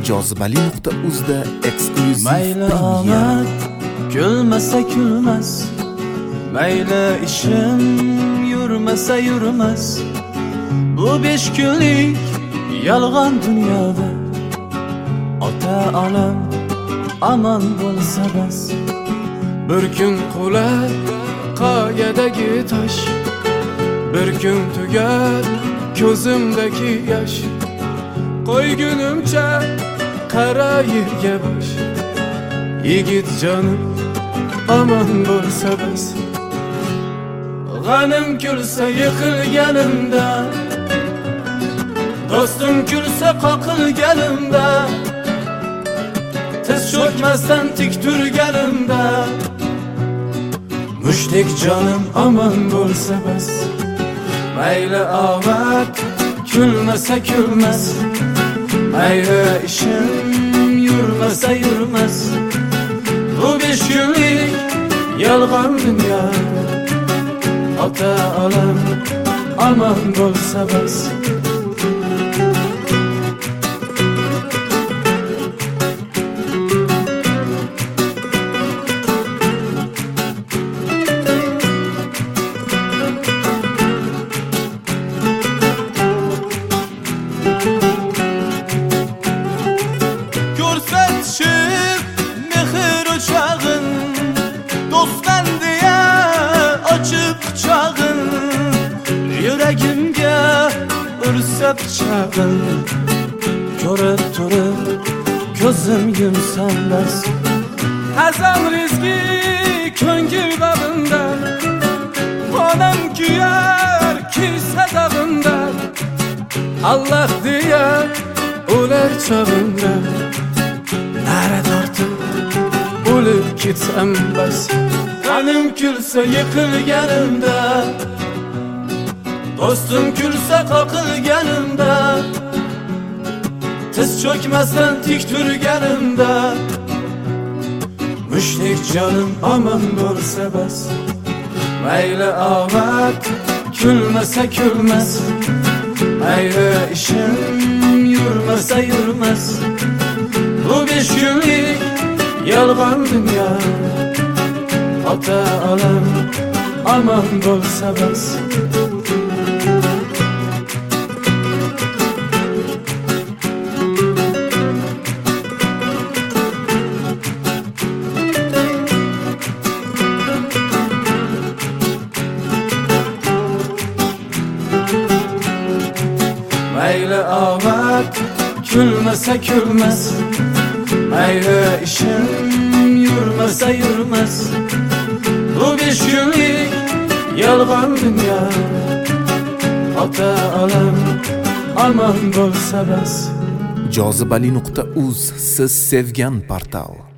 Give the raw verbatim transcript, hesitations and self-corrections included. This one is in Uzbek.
jozibali nuqta uz da eksklyuziv Mayli omad kulmasa kulmas, mayli ishim yurmasa yurmas, bu besh kunlik yolg'on dunyoda ota onam aman bo'lsa bas. Bir kun qular qoyadagi tosh, bir kun tugar ko'zimdagi yosh. Qo'ygunimcha qara yerga bosh, yigit jonim aman bo'lsa bas. G'anim kulsa yiqilganimda, do'stim kulsa qoqilganimda, tiz cho'kmasdan tik turganimda, mushtdek jonim aman bo'lsa bas. Mayli omad kulmasa kulmas, mayli ishim yurmasa yurmas, bu besh kunlik yolg'on dunyoda ota onam aman bo'lsa bas. Ko'rsatishib mehr o'chog'in, do'stman deya ochib quchog'in, yuragimga ursa pichog'in, ko'rib turib ko'zim yumsam bas. Hazam rizqi ko'ngil babimda, onam kuyar kiysa dag'imda, Allah deya o'lar chog'imda, nara tortib o'lib ketsam bas. G'anim kulsa yiqilganimda, do'stim kulsa qoqilganimda, tiz cho'kmasdan tik turganimda, mushtdek jonim aman bo'lsa bas. Mayli omad kulmasa kulmas, mayli ishim yurmasa yurmas, bu besh kunlik yolg'on dunyo ota onam aman bo'lsa bas. Mayli omad kulmasa kulmas, mayli ishim yurmasa yurmas, bu besh kunlik yolg'on dunyo ota onam aman bo'lsa bas. jozibali nuqta uz siz sevgan portal.